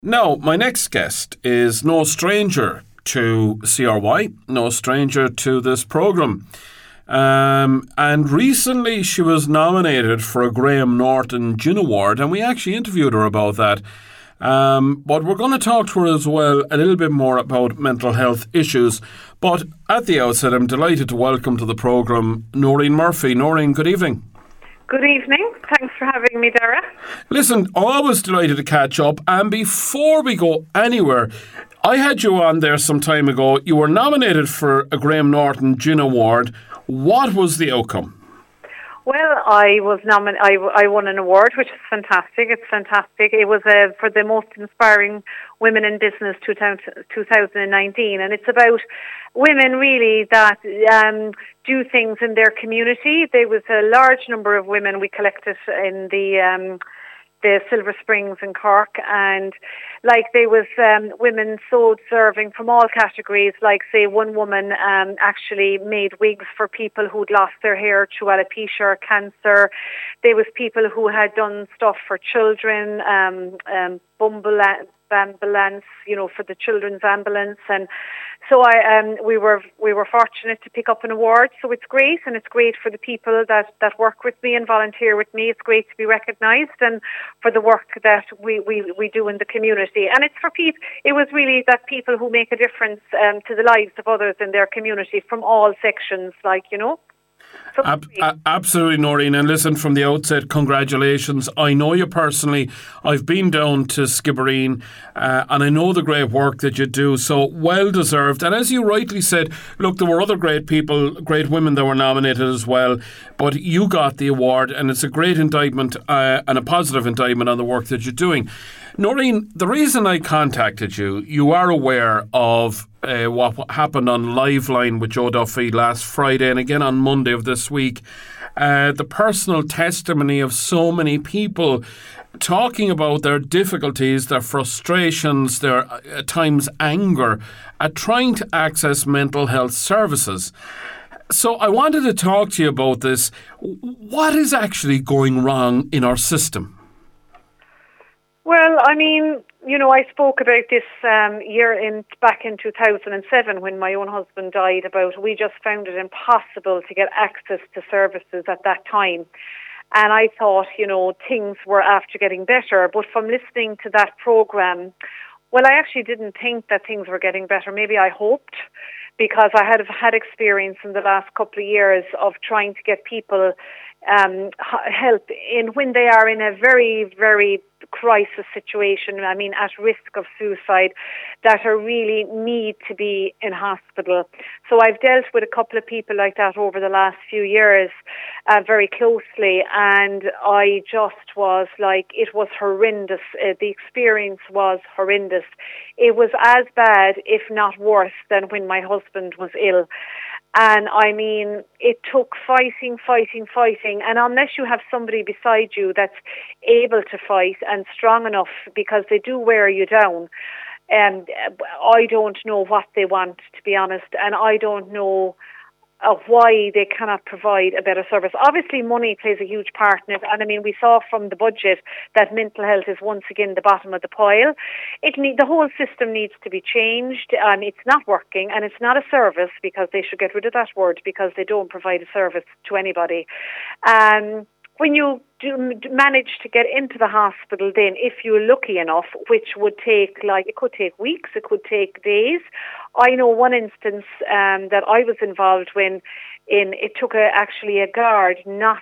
Now, my next guest is no stranger to CRY, no stranger to this programme. And recently she was nominated for a Graham Norton Gin Award, and we actually interviewed her about that. But we're going to talk to her as well a little bit more about mental health issues. But at the outset, I'm delighted to welcome to the programme Noreen Murphy. Noreen, good evening. Good evening. Thanks for having me, Dara. Listen, always delighted to catch up. And before we go anywhere, I had you on there some time ago. You were nominated for a Graham Norton Gin Award. What was the outcome? Well, I won an award, which is fantastic. It's fantastic. It was for the most inspiring women in business 2019, and it's about women really that do things in their community. There was a large number of women we collected in the Silver Springs in Cork, and there was women so deserving from all categories. Like, say, one woman actually made wigs for people who'd lost their hair through alopecia or cancer. There was people who had done stuff for children, ambulance, for the children's ambulance, and so we were fortunate to pick up an award. So it's great, and it's great for the people that work with me and volunteer with me. It's great to be recognised, and for the work that we do in the community. And it's for people. It was really that people who make a difference to the lives of others in their community from all sections, Absolutely, Noreen. And listen, from the outset, congratulations. I know you personally. I've been down to Skibbereen and I know the great work that you do. So well deserved. And as you rightly said, look, there were other great people, great women that were nominated as well. But you got the award, and it's a great indictment and a positive indictment on the work that you're doing. Noreen, the reason I contacted you, you are aware of what happened on Liveline with Joe Duffy last Friday and again on Monday of this week. The personal testimony of so many people talking about their difficulties, their frustrations, their at times anger at trying to access mental health services. So I wanted to talk to you about this. What is actually going wrong in our system? Well, I spoke about this back in 2007 when my own husband died. We just found it impossible to get access to services at that time. And I thought, things were after getting better. But from listening to that programme, well, I actually didn't think that things were getting better. Maybe I hoped, because I had experience in the last couple of years of trying to get people help when they are in a very, very crisis situation, at risk of suicide, that are really need to be in hospital. So I've dealt with a couple of people like that over the last few years very closely, and I just was it was horrendous. The experience was horrendous. It was as bad, if not worse, than when my husband was ill. And it took fighting. And unless you have somebody beside you that's able to fight and strong enough, because they do wear you down, and I don't know what they want, to be honest. And I don't know why they cannot provide a better service. Obviously, money plays a huge part in it. And we saw from the budget that mental health is once again the bottom of the pile. The whole system needs to be changed, and it's not working, and it's not a service, because they should get rid of that word, because they don't provide a service to anybody. When you do manage to get into the hospital, then if you're lucky enough, which would take it could take weeks, it could take days. I know one instance that I was involved in. It took actually a guard not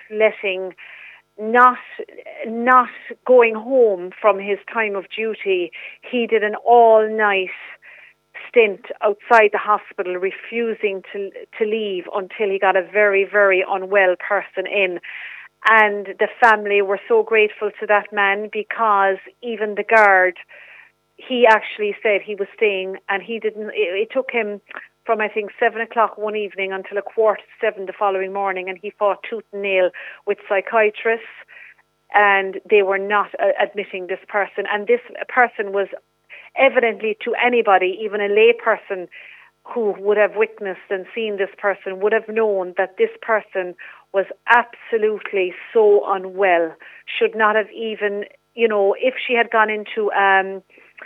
going home from his time of duty. He did an all-night stint outside the hospital, refusing to leave until he got a very, very unwell person in. And the family were so grateful to that man, because even the guard, he actually said he was staying, and it took him from, I think, 7 o'clock one evening until 7:15 the following morning, and he fought tooth and nail with psychiatrists, and they were not admitting this person. And this person was evidently, to anybody, even a lay person who would have witnessed and seen this person, would have known that this person was absolutely so unwell, should not have even, if she had gone into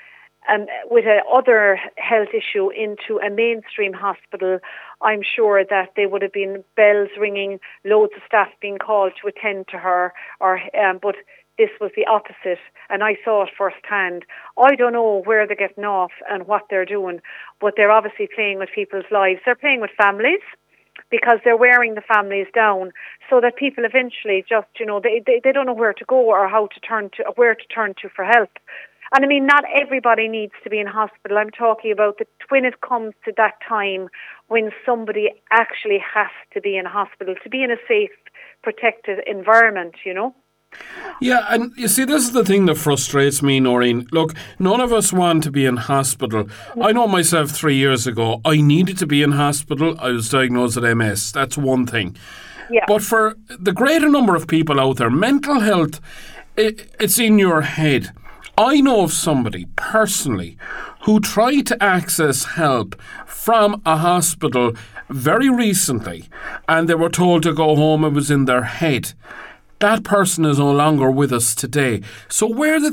with a other health issue into a mainstream hospital, I'm sure that there would have been bells ringing, loads of staff being called to attend to her, but this was the opposite, and I saw it firsthand. I don't know where they're getting off and what they're doing, but they're obviously playing with people's lives. They're playing with families, because they're wearing the families down, so that people eventually just, they don't know where to go or where to turn to for help. And I mean, not everybody needs to be in hospital. I'm talking about when it comes to that time when somebody actually has to be in hospital to be in a safe, protected environment, Yeah, and you see, this is the thing that frustrates me, Noreen. Look, none of us want to be in hospital. I know myself 3 years ago, I needed to be in hospital. I was diagnosed with MS. That's one thing. Yeah. But for the greater number of people out there, mental health, it's in your head. I know of somebody personally who tried to access help from a hospital very recently, and they were told to go home. It was in their head. That person is no longer with us today. So where's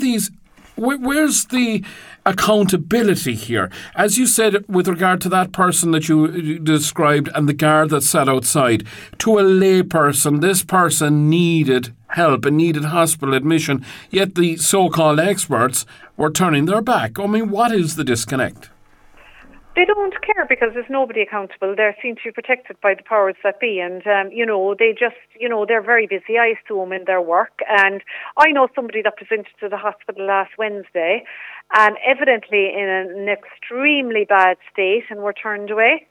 the accountability here? As you said, with regard to that person that you described and the guard that sat outside, to a lay person, this person needed help and needed hospital admission, yet the so-called experts were turning their back. I mean, what is the disconnect? They don't care because there's nobody accountable. They seem to be protected by the powers that be. And, they just, they're very busy, I assume, in their work. And I know somebody that presented to the hospital last Wednesday and evidently in an extremely bad state and were turned away.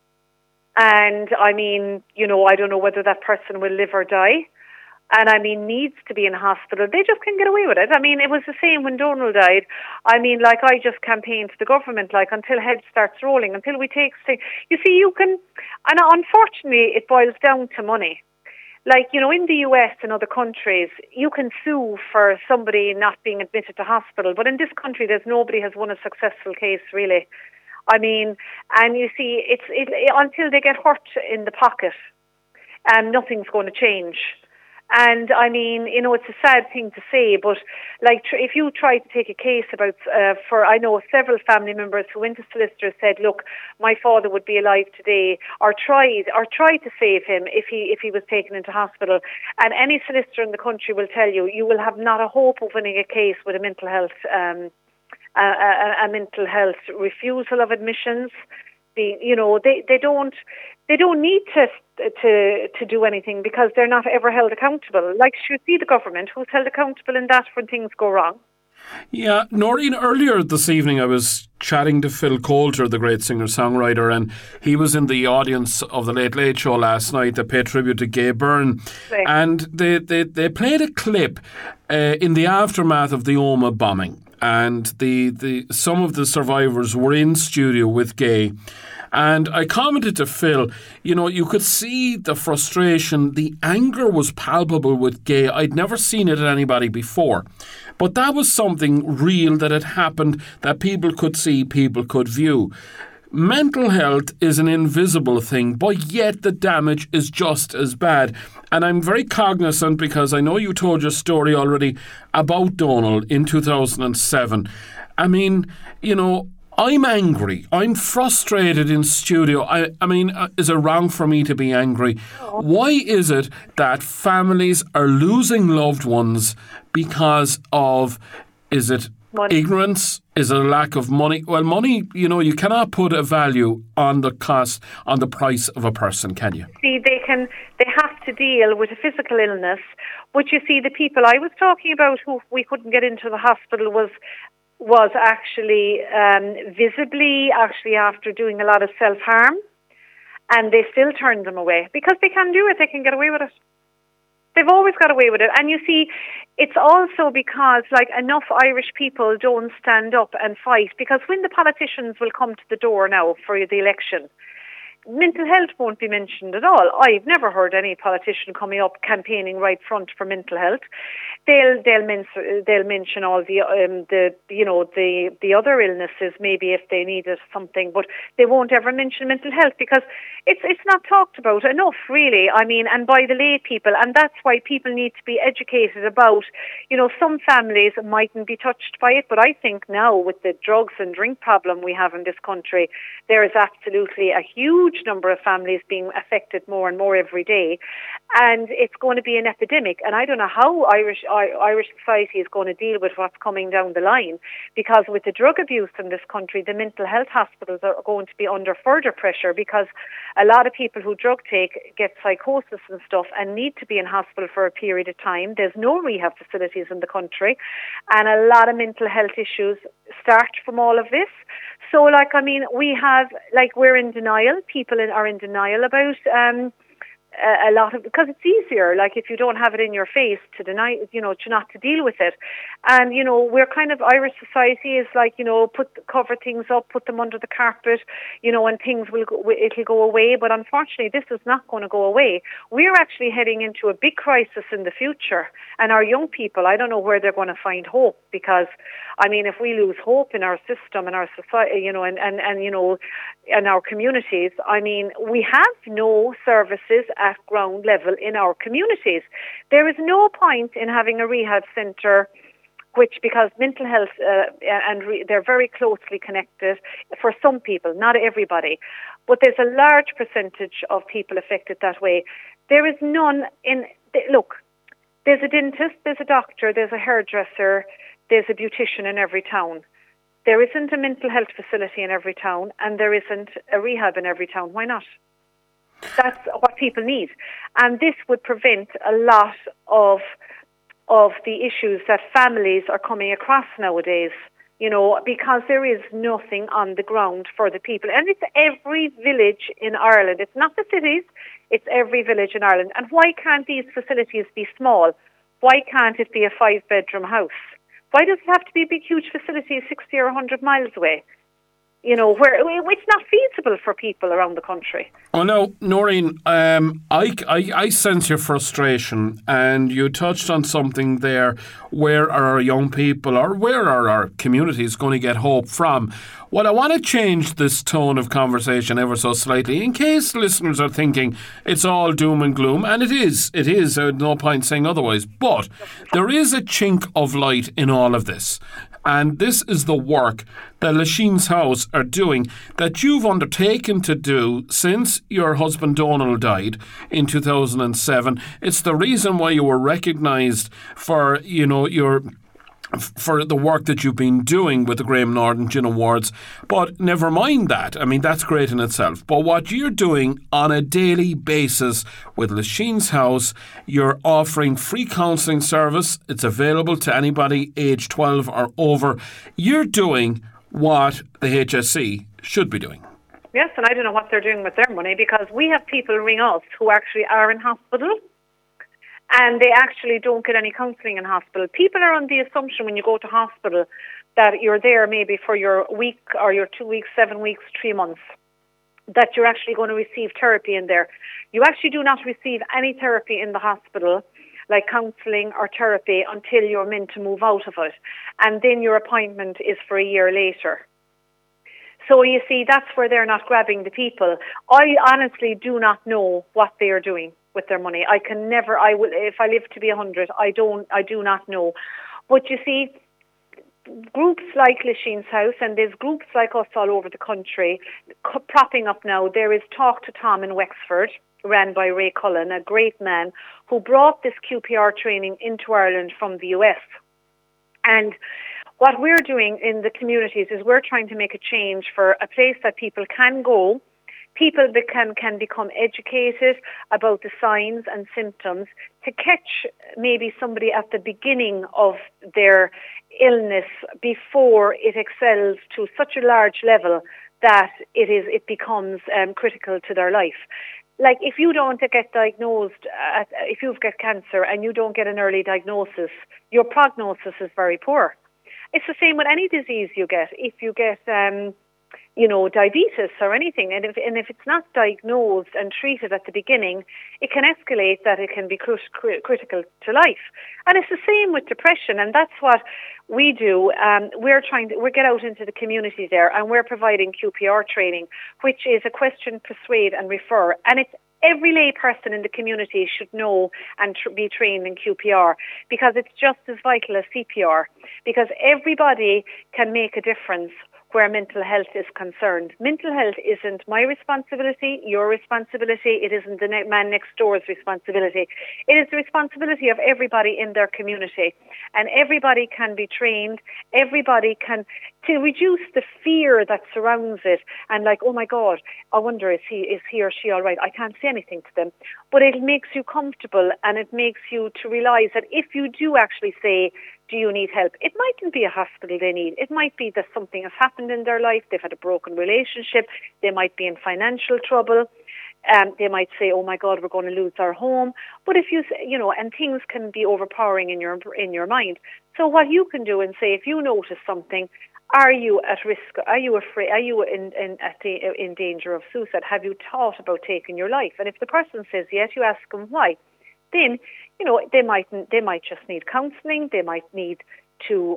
And, I mean, I don't know whether that person will live or die. And I mean, needs to be in hospital. They just can get away with it. I mean, it was the same when Donald died. I mean, I just campaigned to the government, until head starts rolling, until we take... You see, you can... And unfortunately, it boils down to money. In the US and other countries, you can sue for somebody not being admitted to hospital. But in this country, nobody has won a successful case, really. I mean, and you see, until they get hurt in the pocket, nothing's going to change. And I mean, it's a sad thing to say, but if you try to take a case about, I know several family members who went to solicitors said, look, my father would be alive today, or tried to save him if he was taken into hospital. And any solicitor in the country will tell you, you will have not a hope of winning a case with a mental health, a mental health refusal of admissions. They don't need to do anything because they're not ever held accountable. Should see the government who's held accountable in that when things go wrong. Yeah, Noreen, earlier this evening I was chatting to Phil Coulter, the great singer-songwriter, and he was in the audience of the Late Late Show last night that paid tribute to Gay Byrne. Right. And they played a clip in the aftermath of the Omagh bombing. And some of the survivors were in studio with Gay. And I commented to Phil, you could see the frustration, the anger was palpable with Gay. I'd never seen it in anybody before. But that was something real that had happened that people could see, people could view. Mental health is an invisible thing, but yet the damage is just as bad. And I'm very cognizant because I know you told your story already about Donald in 2007. I mean, I'm angry. I'm frustrated in studio. I mean, is it wrong for me to be angry? Why is it that families are losing loved ones because of, is it money. Ignorance? Is it a lack of money? Well, money, you cannot put a value on the cost, on the price of a person, can you? See, they have to deal with a physical illness. But you see, the people I was talking about who we couldn't get into the hospital was actually visibly after doing a lot of self-harm, and they still turned them away because they can do it, they can get away with it. They've always got away with it. And you see, it's also because enough Irish people don't stand up and fight, because when the politicians will come to the door now for the election, mental health won't be mentioned at all. I've never heard any politician coming up campaigning right front for mental health. They'll mention all the other illnesses, maybe if they needed something, but they won't ever mention mental health because it's not talked about enough, really. I mean, and by the lay people, and that's why people need to be educated about. Some families mightn't be touched by it, but I think now with the drugs and drink problem we have in this country, there is absolutely a huge number of families being affected more and more every day, and it's going to be an epidemic. And I don't know how Irish society is going to deal with what's coming down the line, because with the drug abuse in this country, the mental health hospitals are going to be under further pressure, because a lot of people who drug take get psychosis and stuff and need to be in hospital for a period of time. There's no rehab facilities in the country, and a lot of mental health issues start from all of this. So, we're in denial. People are in denial about a lot of, because it's easier, like if you don't have it in your face, to deny, to not to deal with it. And, we're kind of, Irish society is like, cover things up, put them under the carpet, and things it'll go away. But unfortunately, this is not going to go away. We're actually heading into a big crisis in the future. And our young people, I don't know where they're going to find hope, because, if we lose hope in our system and our society, and our communities, we have no services at ground level in our communities. There is no point in having a rehab centre, because mental health they're very closely connected for some people, not everybody, but there's a large percentage of people affected that way. There is none there's a dentist, there's a doctor, there's a hairdresser, there's a beautician in every town. There isn't a mental health facility in every town, and there isn't a rehab in every town. Why not? That's what people need. And this would prevent a lot of the issues that families are coming across nowadays, because there is nothing on the ground for the people. And it's every village in Ireland. It's not the cities, it's every village in Ireland. And why can't these facilities be small? Why can't it be a 5-bedroom house? Why does it have to be a big, huge facility 60 or 100 miles away? Where it's not feasible for people around the country. Oh no, Noreen, I sense your frustration, and you touched on something there. Where are our young people, or where are our communities going to get hope from? Well, I want to change this tone of conversation ever so slightly, in case listeners are thinking it's all doom and gloom, and it is. No point saying otherwise. But there is a chink of light in all of this. And this is the work that Laoisín's House are doing, that you've undertaken to do since your husband Donald died in 2007. It's the reason why you were recognised for, for the work that you've been doing with the Graham Norton Gin Awards. But never mind that. That's great in itself. But what you're doing on a daily basis with Laoisín's House, you're offering free counselling service. It's available to anybody age 12 or over. You're doing what the HSE should be doing. Yes, and I don't know what they're doing with their money, because we have people ring us who actually are in hospital, and they actually don't get any counselling in hospital. People are on the assumption when you go to hospital that you're there maybe for your week or your 2 weeks, 7 weeks, 3 months, that you're actually going to receive therapy in there. You actually do not receive any therapy in the hospital, like counselling or therapy, until you're meant to move out of it. And then your appointment is for a year later. So you see, that's where they're not grabbing the people. I honestly do not know what they are doing with their money. If I live to be 100, I do not know. But you see, groups like Laoisín's House, and there's groups like us all over the country propping up now. There is Talk to Tom in Wexford, ran by Ray Cullen, a great man who brought this QPR training into Ireland from the US. And what we're doing in the communities is we're trying to make a change for a place that people can go, people that can become educated about the signs and symptoms, to catch maybe somebody at the beginning of their illness before it excels to such a large level that it becomes critical to their life. Like, if you don't get diagnosed, if you've got cancer and you don't get an early diagnosis, your prognosis is very poor. It's the same with any disease you get. If you get diabetes or anything. And if it's not diagnosed and treated at the beginning, it can escalate that it can be critical to life. And it's the same with depression, and that's what we do. We get out into the community there, and we're providing QPR training, which is a question, persuade, and refer. And it's every lay person in the community should know and be trained in QPR, because it's just as vital as CPR, because everybody can make a difference where mental health is concerned. Mental health isn't my responsibility, your responsibility. It isn't the man next door's responsibility. It is the responsibility of everybody in their community. And everybody can be trained. Everybody can, to reduce the fear that surrounds it. And like, oh my God, I wonder, is he or she all right? I can't say anything to them. But it makes you comfortable, and it makes you to realise that if you do actually say, do you need help? It mightn't be a hospital they need. It might be that something has happened in their life. They've had a broken relationship. They might be in financial trouble. They might say, oh my God, we're going to lose our home. But if you, and things can be overpowering in your mind. So what you can do and say, if you notice something, are you at risk? Are you afraid? Are you in danger of suicide? Have you thought about taking your life? And if the person says yes, you ask them why. Then, they might just need counselling. They might need to,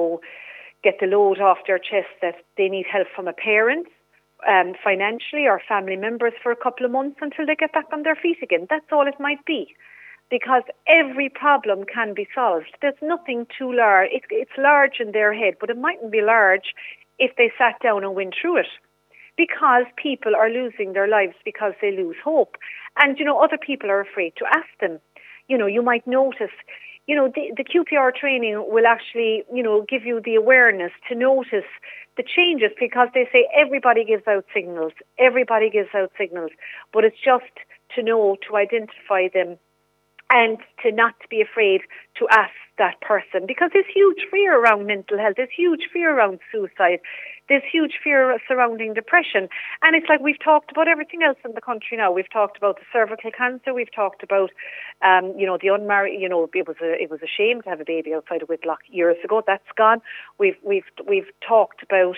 get the load off their chest that they need help from a parent, financially, or family members for a couple of months until they get back on their feet again. That's all it might be, because every problem can be solved. There's nothing too large. It's large in their head, but it mightn't be large if they sat down and went through it. Because people are losing their lives because they lose hope. And, other people are afraid to ask them. You might notice, the QPR training will actually, give you the awareness to notice the changes, because they say everybody gives out signals. Everybody gives out signals. But it's just to know, to identify them, and to not be afraid to ask that person, because there's huge fear around mental health. There's huge fear around suicide. There's huge fear surrounding depression. And it's like we've talked about everything else in the country now. We've talked about the cervical cancer. We've talked about, the unmarried, it was a shame to have a baby outside of wedlock years ago. That's gone. We've talked about,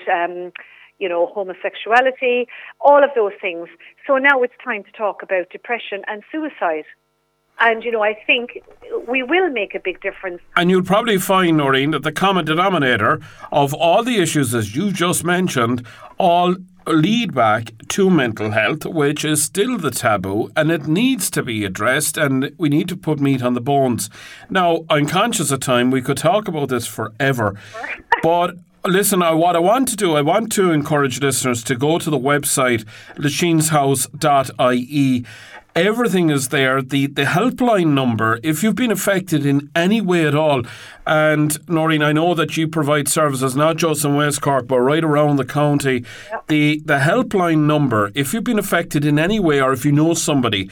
homosexuality, all of those things. So now it's time to talk about depression and suicide. And, I think we will make a big difference. And you'll probably find, Noreen, that the common denominator of all the issues, as you just mentioned, all lead back to mental health, which is still the taboo, and it needs to be addressed, and we need to put meat on the bones. Now, I'm conscious of time. We could talk about this forever. But listen, what I want to do, I want to encourage listeners to go to the website, lachinshouse.ie. Everything is there. The helpline number, if you've been affected in any way at all. And Noreen, I know that you provide services not just in West Cork, but right around the county. Yep. The helpline number, if you've been affected in any way, or if you know somebody,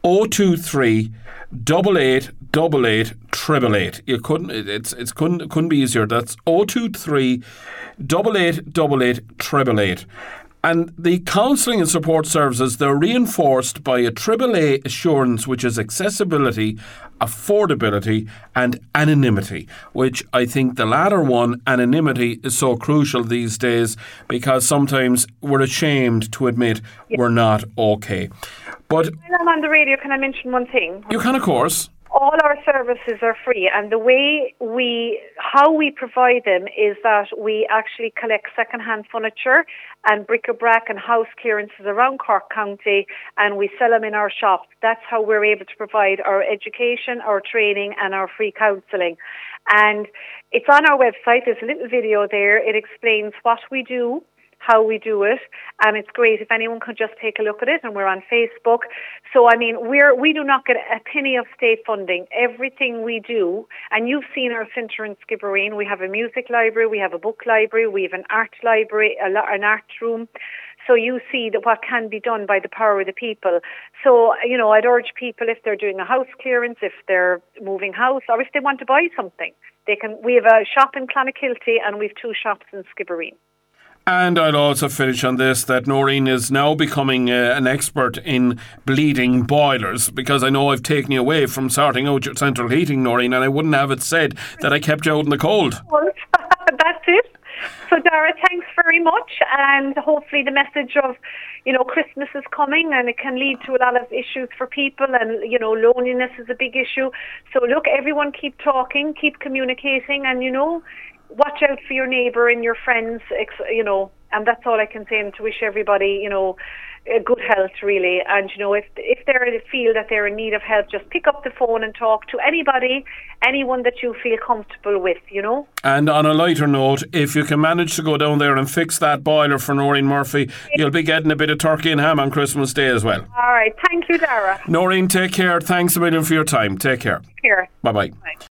023 88 88 888. You couldn't be easier. That's 023 88 88 888. And the counselling and support services, they're reinforced by a AAA assurance, which is accessibility, affordability and anonymity, which I think the latter one, anonymity, is so crucial these days, because sometimes we're ashamed to admit we're not okay. But while I'm on the radio, can I mention one thing? You can, of course. All our services are free, and the way how we provide them is that we actually collect second-hand furniture and bric-a-brac and house clearances around Cork County, and we sell them in our shops. That's how we're able to provide our education, our training and our free counselling. And it's on our website. There's a little video there. It explains what we do, how we do it, and it's great if anyone could just take a look at it. And we're on Facebook. So we do not get a penny of state funding. Everything we do, and you've seen our centre in Skibbereen. We have a music library, we have a book library, we have an art library, an art room. So you see that what can be done by the power of the people. So, I'd urge people, if they're doing a house clearance, if they're moving house, or if they want to buy something, they can. We have a shop in Clonakilty and we have 2 shops in Skibbereen. And I'll also finish on this, that Noreen is now becoming an expert in bleeding boilers, because I know I've taken you away from sorting out your central heating, Noreen, and I wouldn't have it said that I kept you out in the cold. Well, that's it. So, Dara, thanks very much. And hopefully the message of, Christmas is coming and it can lead to a lot of issues for people. And, loneliness is a big issue. So, look, everyone keep talking, keep communicating and, watch out for your neighbour and your friends, and that's all I can say, and to wish everybody, good health, really. And, if they feel that they're in need of help, just pick up the phone and talk to anyone that you feel comfortable with, And on a lighter note, if you can manage to go down there and fix that boiler for Noreen Murphy, you'll be getting a bit of turkey and ham on Christmas Day as well. All right. Thank you, Dara. Noreen, take care. Thanks a million for your time. Take care. Take care. Bye-bye. Bye.